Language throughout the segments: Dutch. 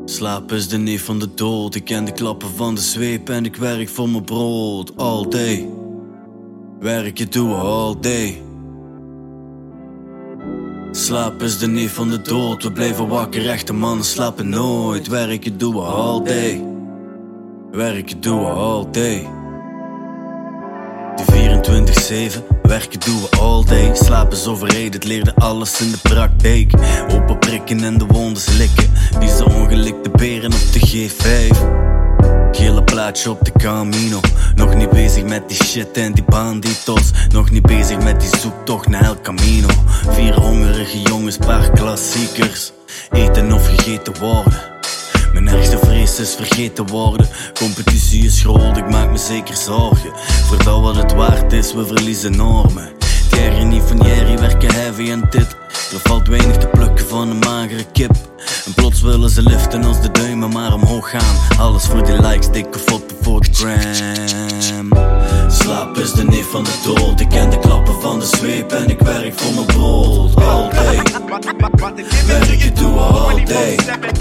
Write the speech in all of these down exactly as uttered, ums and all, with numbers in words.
Slaap is de neef van de dood. Ik ken de klappen van de zweep en ik werk voor mijn brood. All day. Werken doen we all day. Slaap is de neef van de dood. We blijven wakker, echte mannen slapen nooit. Werken doen we all day. Werken doen we all day. Die vierentwintig zeven, werken doen we all day. Slapen is overreden, het leerde alles in de praktijk. Open prikken en de wondes likken. Wie zijn ongelikte beren op de G vijf. Gele plaatje op de Camino. Nog niet bezig met die shit en die banditos. Nog niet bezig met die zoektocht naar El Camino. Vier hongerige jongens, paar klassiekers. Eten of gegeten worden. Mijn ergste vrees is vergeten worden. Competitie is groot, ik maak me zeker zorgen. Voor dat wat het waard is, we verliezen normen. Thierry niet van Jerry, werken heavy en dit. Er valt weinig te plukken van een magere kip. En plots willen ze liften als de duimen maar omhoog gaan. Alles voor die likes, dikke foto voor de gram. Slaap is de neef van de dood. Ik ken de klappen van de zweep en ik werk voor mijn brood. All day. Werken doen we all day.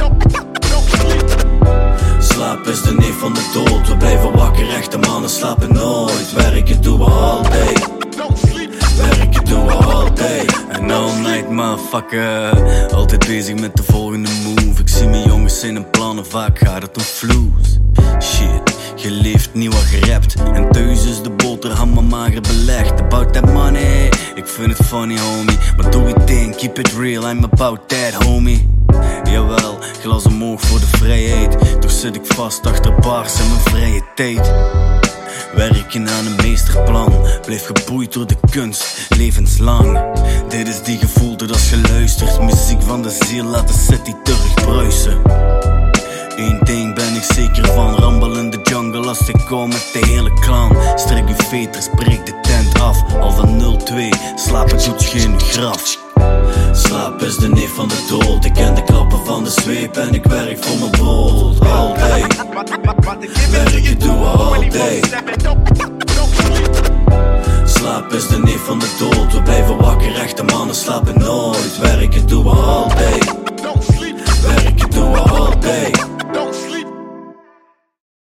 Slaap is de neef van de dood. We blijven wakker, echte mannen slapen nooit. Werken doen we all day. Werken doen we all day. En all night motherfucker. Altijd bezig met de volgende move. Ik zie mijn jongens in hun plannen, vaak gaat het om vloes. Shit, je leeft niet wat gerapt. En thuis is de boterham maar mager belegd. About that money, ik vind het funny homie. Maar doe je ding, keep it real, I'm about that homie. Jawel, glas omhoog voor de vrijheid. Toch zit ik vast achter bars en mijn vrije tijd. Werken aan een meesterplan. Blijf geboeid door de kunst, levenslang. Dit is die gevoel dat als je luistert. Muziek van de ziel, laat de city terug bruisen. Eén ding ben ik zeker van. Rumble in de jungle als ik kom met de hele clan. Strek je veters, breek de tent af. Al van nul twee, slapen doet geen graf. Slaap is de neef van de dood. Ik ken de klappen van de zweep en ik werk voor mijn brood. All day. Werken doen we all day. Slaap is de neef van de dood. We blijven wakker, echte mannen slapen nooit. Werken doen we all day. Werken doen we all day.